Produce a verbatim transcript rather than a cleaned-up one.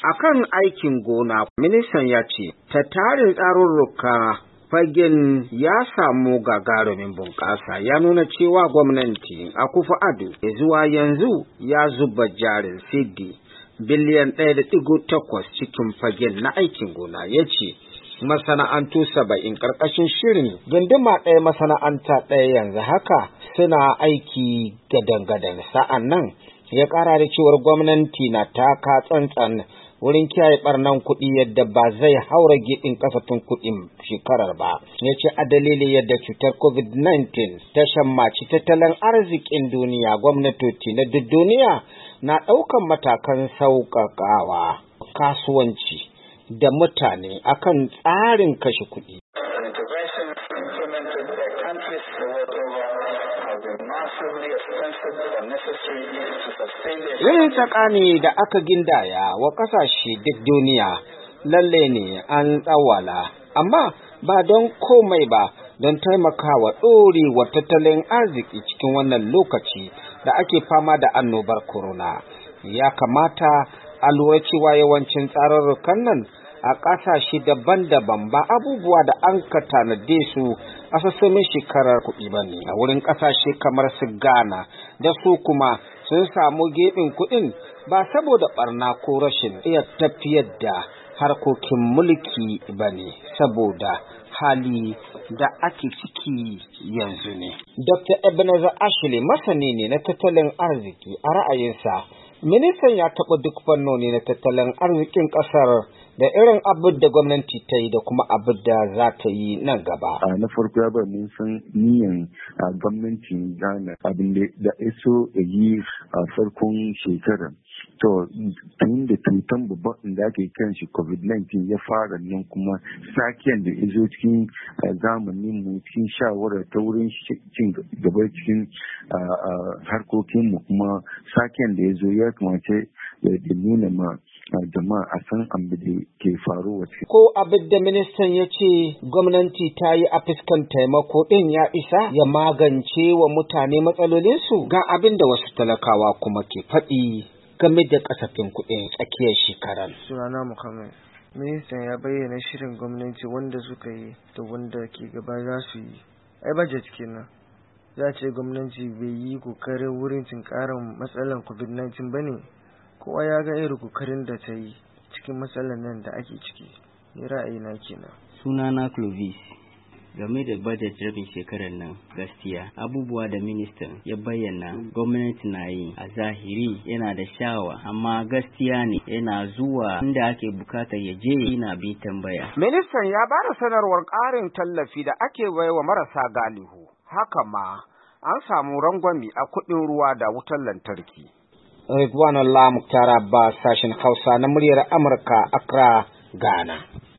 Akan aikin gona, ministan ya ce, ta tarin tsarurruka fagen ya samu gagarumin bunƙasa ya nuna cewa gwamnati Akufo-Addo zuwa yanzu ya zuba jarin cedi biliyan ɗaya da ɗigo takwas cikin fagen na aikin gona. Ya ce masana'antu saba'in ƙarƙashin shirin gunduma ɗaya masana'anta ɗaya yanzu haka suna aiki gadan-gadan. Sa'an nan ya ƙara da cewar gwamnati na taka tsantsan wurin kiyaye barnan kuɗi yadda ba zai haura giɗin kasafin kuɗin shekarar ba. Ya ce a dalilin yadda cutar covid nineteen ta shammaci tattalin arzikin duniya, gwamnatoci na duk duniya na ɗaukan matakan sauƙaƙawa kasuwanci da mutane akan tsarin kashe kuɗi. Yin tsakani da aka gindaya wa ƙasashe duk duniya lalle ne an tsawala, amma ba don komai ba, don taimakawa ɗorewar tattalin arziki cikin wannan lokaci da ake fama da annobar corona. Ya kamata a lura cewa yawancin tsararrukan nan a ƙasashe daban-daban ba abubuwa da an ka tanade su a sassanin shekarar kuɗi ba ne. A wurin ƙasashe kamar su Ghana da su kuma sun samu gefen kuɗin ba saboda ɓarna ko rashin iya tafiyar da harkokin mulki ba ne, saboda hali da ake ciki yanzu ne. Dokta Ebenezer Ashley masani ne na tattalin arziki. A ra'ayinsa, ministan ya taɓa duk fannoni na tattalin arzikin ƙasar da irin abin da gwamnati ta yi da kuma abin da za ta yi nan gaba. Na farko ya ba mun san niyan gwamnatin Ghana abin da iso a yi a farkon shekarar. To, tun da cutan babban da ake kan shi covid nineteen ya fara nan kuma sakiyan da izo cikin zamanin mu cikin shawara ta wurin cin gaba cikin harkokin mu kuma sakiyan da ya zo ya kamata ya nuna ma jama'a a san abin da ke faruwa. Ko abin da ministan ya ce gwamnati ta yi a fuskan taimako ɗin ya isa ya magance wa mutane matsalolinsu? Ga abin da wasu talakawa kuma ke faɗi game da kasafin kuɗin tsakiyar shekarar. Sunana Muhammad. Ministan ya bayyana shirin gwamnati wanda suka yi da wanda ke gaba za su yi. Ai budget kenan. Za ce gwamnati bai yi kokarin wurin tunkarar matsalar covid nineteen ba ne. Kowa ya ga irin kokarin da ta yi cikin matsalar nan da ake ciki. Ni ra'ayina kenan. Sunana Clovis. Game da budget rabin shekarar nan, gaskiya abubuwa da ministan ya bayyana gwamnati na yi a zahiri yana da shawa, amma gaskiya ne yana zuwa inda ake bukata ya je yana bi tambaya. Ministan ya ba da sanarwar ƙarin tallafi da ake baiwa marasa galihu. Haka ma an samu rangwami a kuɗin ruwa da wutar lantarki. Ridwan Allah Muktar Abbas, sashen Hausa na muryar Amurka, Accra, Ghana.